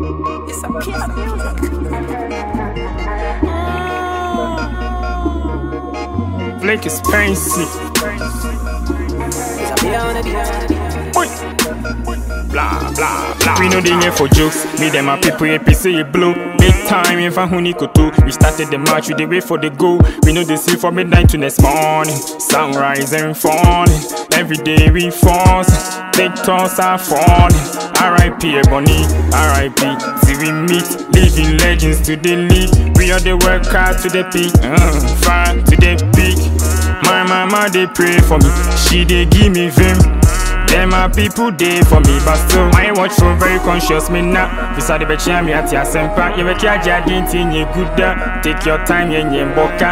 It's a piece of music. Flake is fancy. It's a piano. Oi. Blah blah blah. We know they here for jokes. Me them a people APC blue. Big time if I huni koto. We started the match, we dey wait for the goal. We know they sleep from midnight to next morning. Sunrise and falling. Every day we force. Big toss are falling. R.I.P. Ebony, R.I.P. See we meet, living legends to the league. We are the workers to the peak, fire to the peak. My mama they pray for me, she they give me vim. Them my people they for me, but still I watch so very conscious me now. This are the betcha me at your sempa. You make your jadin tin you good. Take your time, yen boka.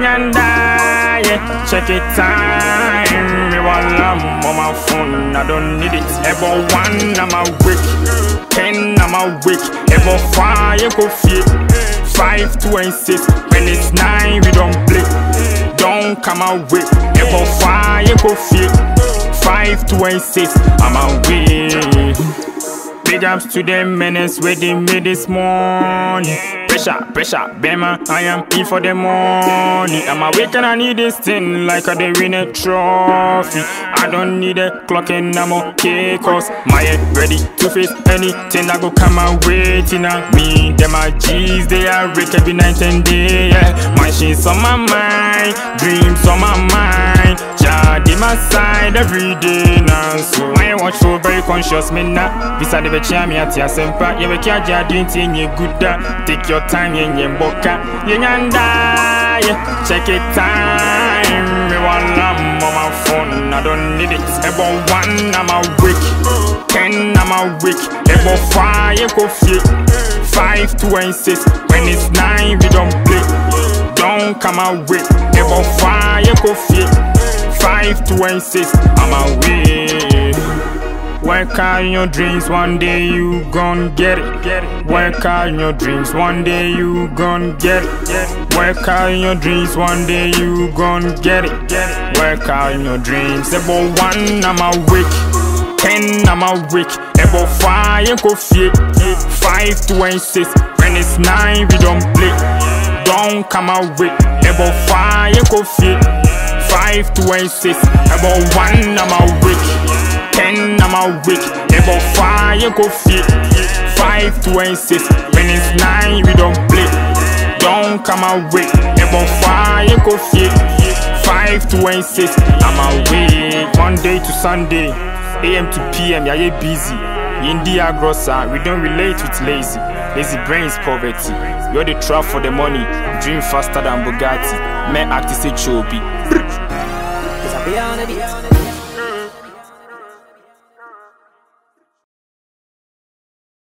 Yenda, yeah, check it time. Me want lamb on my phone, I don't need it. Ever one, I'm awake. 10, I'm awake. Ever 5, you go fit. 5, 2 and 6. When it's 9, we don't play. Don't come away. Ever 5, you go fit. 5, 2 and 6, I'm away. Big ups to them menace where they made this morning. Pressure, pressure, Bema, I am in for the money. I'm awake and I need this thing like I did win a trophy. I don't need a clock and I'm okay, cause my head ready to face anything that go come my way. Tina, me, them my G's, they are rich every night and day, yeah. My shit's on my mind, dreams on my mind. Jah in my side every day now, so I watch so very conscious me now. This are the betcha me at your sempa. You make your Jah doing thing you good. Take your time, yen boka. Yenda, yeah, check it time. Me want lamb on my phone, I don't need it. Ever 1, I'm awake. 10, I'm awake. Ever 5, you go fit. 5, 2 and 6. When it's 9, we don't play. Don't come away. Ever 5, you go fit. 5, 2 and 6, I'm away. Work out your dreams, one day you gon' get it. Work out your dreams, one day you gon' get it. Work out your dreams, one day you gon' get it. Work out your dreams. About 1, I'm awake. 10, I'm awake. About 5, you go fit. 5, 2 and 6. When it's 9, we don't play. Don't come away. About 5, you go fit. 5, 2 and 6. About 1, I'm awake. 10, I'm awake. About 5, you go fit. 5, 2 and 6. When it's 9, we don't play. Don't come away. About 5, you go fit. 5, 2 and 6. I'm awake. Monday to Sunday, AM to PM, yeah, busy. India grossa, we don't relate with lazy. Lazy brains poverty. You're the trap for the money. Dream faster than Bugatti. Men act is a chobi. It's a piano.